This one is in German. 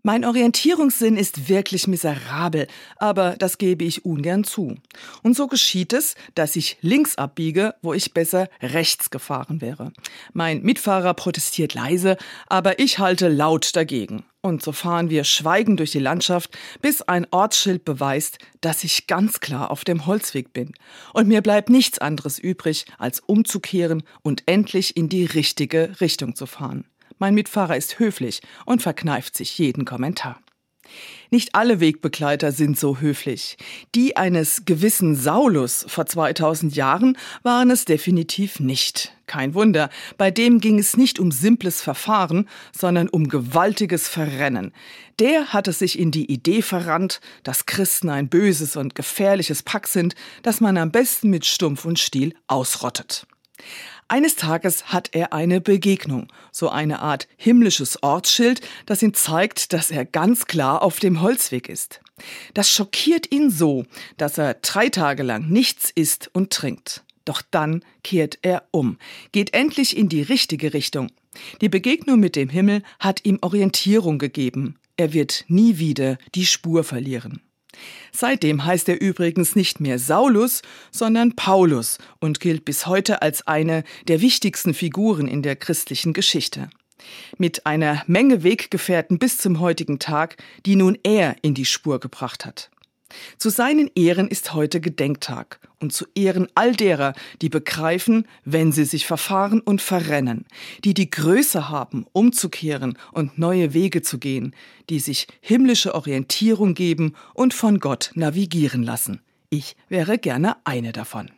Mein Orientierungssinn ist wirklich miserabel, aber das gebe ich ungern zu. Und so geschieht es, dass ich links abbiege, wo ich besser rechts gefahren wäre. Mein Mitfahrer protestiert leise, aber ich halte laut dagegen. Und so fahren wir schweigend durch die Landschaft, bis ein Ortsschild beweist, dass ich ganz klar auf dem Holzweg bin. Und mir bleibt nichts anderes übrig, als umzukehren und endlich in die richtige Richtung zu fahren. Mein Mitfahrer ist höflich und verkneift sich jeden Kommentar. Nicht alle Wegbegleiter sind so höflich. Die eines gewissen Saulus vor 2000 Jahren waren es definitiv nicht. Kein Wunder, bei dem ging es nicht um simples Verfahren, sondern um gewaltiges Verrennen. Der hatte sich in die Idee verrannt, dass Christen ein böses und gefährliches Pack sind, das man am besten mit Stumpf und Stiel ausrottet. Eines Tages hat er eine Begegnung, so eine Art himmlisches Ortsschild, das ihm zeigt, dass er ganz klar auf dem Holzweg ist. Das schockiert ihn so, dass er 3 Tage lang nichts isst und trinkt. Doch dann kehrt er um, geht endlich in die richtige Richtung. Die Begegnung mit dem Himmel hat ihm Orientierung gegeben. Er wird nie wieder die Spur verlieren. Seitdem heißt er übrigens nicht mehr Saulus, sondern Paulus und gilt bis heute als eine der wichtigsten Figuren in der christlichen Geschichte. Mit einer Menge Weggefährten bis zum heutigen Tag, die nun er in die Spur gebracht hat. Zu seinen Ehren ist heute Gedenktag und zu Ehren all derer, die begreifen, wenn sie sich verfahren und verrennen, die die Größe haben, umzukehren und neue Wege zu gehen, die sich himmlische Orientierung geben und von Gott navigieren lassen. Ich wäre gerne eine davon.